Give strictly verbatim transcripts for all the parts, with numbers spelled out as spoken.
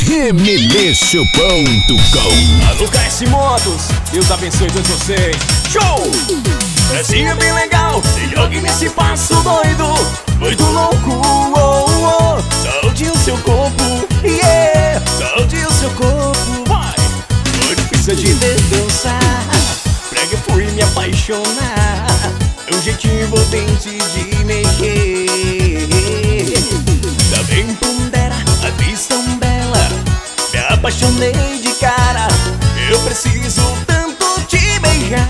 Remeleixo ponto com. Alô, K S Motos, Deus abençoe todos vocês. Show! Prezinho bem legal, se jogue nesse passo doido, muito louco, oh, oh. Saúde o seu corpo, yeah. Saúde o seu corpo, vai. Hoje precisa de ver dançar, pra que eu fui me apaixonar. É um jeitinho potente de mexer. Tá bem pondera, atriz tão bela, me apaixonei de cara. Eu preciso tanto te beijar.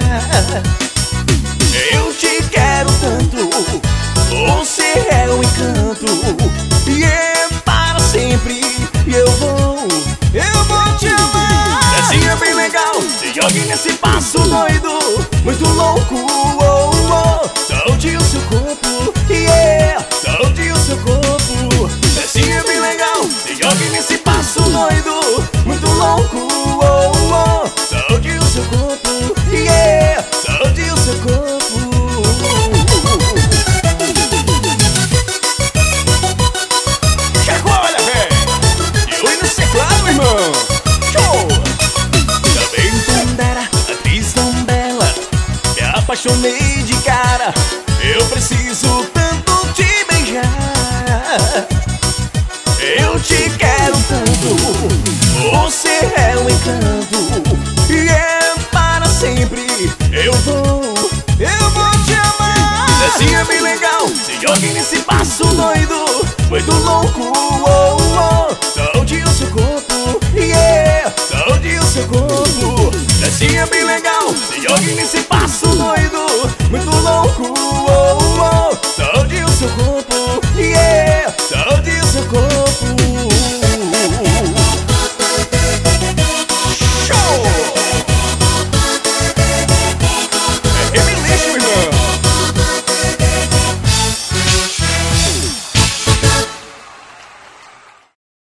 Eu te quero tanto, você é um encanto. E é para sempre, e eu vou, eu vou te amar. Assim é bem legal, se jogue nesse passo doido, muito louco, oh, oh. Saúde o seu corpo, yeah. Saúde o seu corpo. Assim é bem legal, se jogue nesse passo doido, muito louco, oh, oh. Saúde o seu corpo, yeah. Saúde o seu corpo. Chacoalha, véi! E oi no teclado, irmão! Show! Também pondera, atriz tão bela, me apaixonei de cara. Eu preciso tanto te beijar. Eu te quero tanto, você é um encanto. E é para sempre, eu vou, eu vou te amar. Assim é bem legal, se jogue nesse passo doido, muito louco, oh, oh. Saúde o seu corpo, yeah. Saúde o seu corpo. Assim é bem legal.